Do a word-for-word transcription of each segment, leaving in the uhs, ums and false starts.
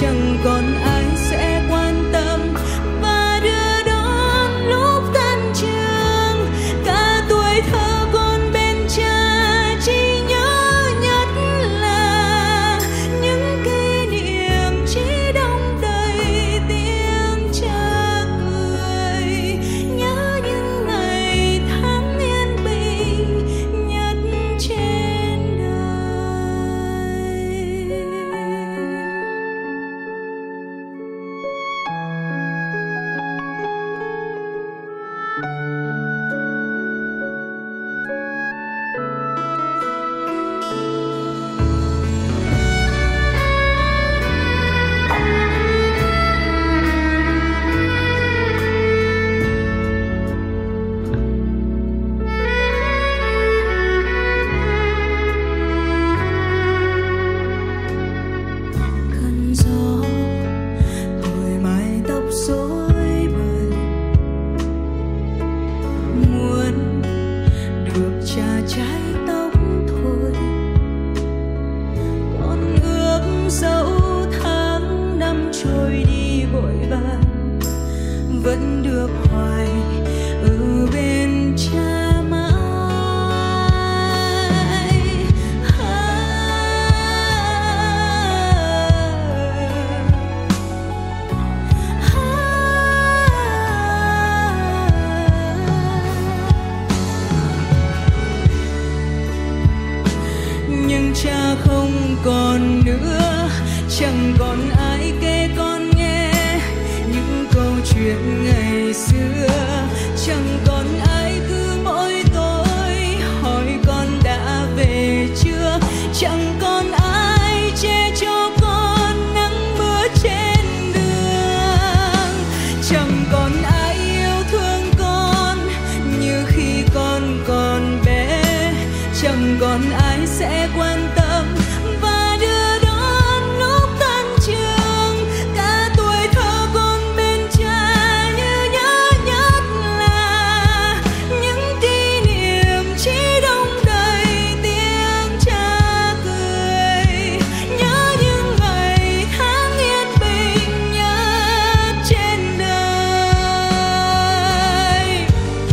chẳng còn ai sẽ quan tâm và đưa đón lúc tan trường. Cả tuổi thơ con bên cha, chỉ nhớ nhất là những kỷ niệm chỉ đong đầy tiếng cha cười. Nhớ những ngày tháng yên bình nhất trên đời. Cơn gió thổi mái tóc rối bời, muốn được cha chải tóc thôi. Con ước dẫu tháng năm trôi đi vội vàng, vẫn được hoài ở bên cha mãi. Nhưng cha không còn nữa, chẳng còn ai kể con nghe những câu chuyện ngày xưa. Chẳng còn ai cứ mỗi tối hỏi con đã về chưa. Chẳng còn ai che cho con nắng mưa trên đường. Chẳng còn ai yêu thương con như khi con còn bé. Chẳng còn ai sẽ quan tâm và đưa đón lúc tan trường. Cả tuổi thơ con bên cha, như nhớ nhất là những kỷ niệm chỉ đong đầy tiếng cha cười. Nhớ những ngày tháng yên bình nhất trên đời.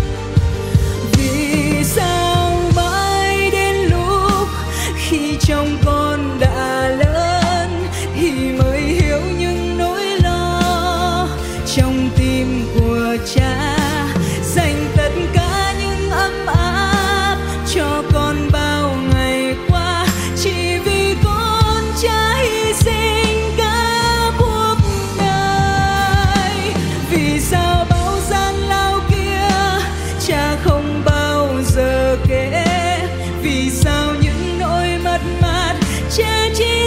Vì sao mãi đến lúc khi chồng con đã lớn thì mới hiểu những nỗi lo trong tim của cha. Dành tất cả những ấm áp cho con bao ngày qua, chỉ vì con cha hy sinh cả cuộc đời. Vì sao bao gian lao kia cha không bao giờ kể. Vì sao những nỗi mất mát cha chỉ